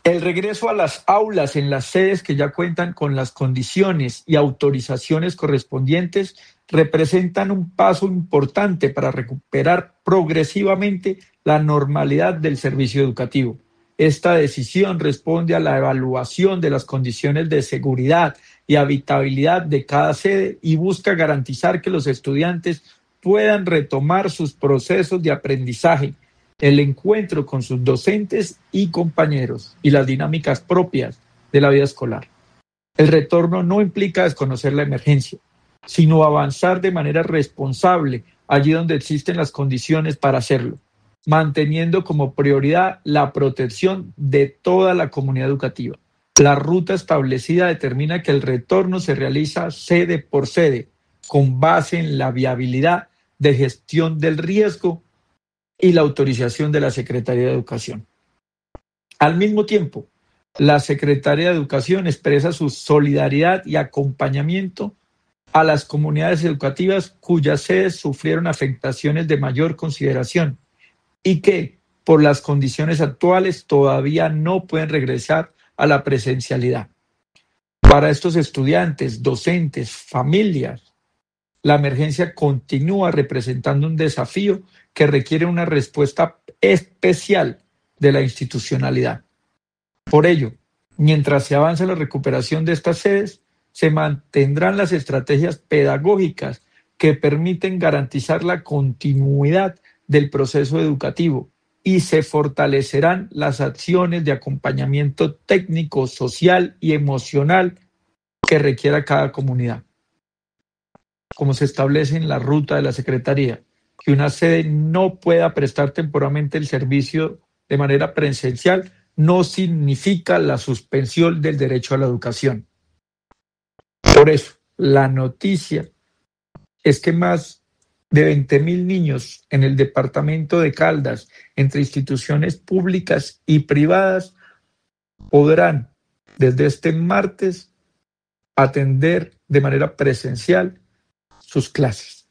El regreso a las aulas en las sedes que ya cuentan con las condiciones y autorizaciones correspondientes representan un paso importante para recuperar progresivamente la normalidad del servicio educativo. Esta decisión responde a la evaluación de las condiciones de seguridad y habitabilidad de cada sede y busca garantizar que los estudiantes puedan retomar sus procesos de aprendizaje, el encuentro con sus docentes y compañeros y las dinámicas propias de la vida escolar. El retorno no implica desconocer la emergencia, sino avanzar de manera responsable allí donde existen las condiciones para hacerlo, manteniendo como prioridad la protección de toda la comunidad educativa. La ruta establecida determina que el retorno se realiza sede por sede, con base en la viabilidad de gestión del riesgo y la autorización de la Secretaría de Educación. Al mismo tiempo, la Secretaría de Educación expresa su solidaridad y acompañamiento a las comunidades educativas cuyas sedes sufrieron afectaciones de mayor consideración y que, por las condiciones actuales, todavía no pueden regresar a la presencialidad. Para estos estudiantes, docentes, familias, la emergencia continúa representando un desafío que requiere una respuesta especial de la institucionalidad. Por ello, mientras se avanza la recuperación de estas sedes, se mantendrán las estrategias pedagógicas que permiten garantizar la continuidad del proceso educativo y se fortalecerán las acciones de acompañamiento técnico, social y emocional que requiera cada comunidad. Como se establece en la ruta de la Secretaría, que una sede no pueda prestar temporalmente el servicio de manera presencial no significa la suspensión del derecho a la educación. Por eso, la noticia es que más de 20,000 niños en el departamento de Caldas, entre instituciones públicas y privadas, podrán desde este martes atender de manera presencial sus clases.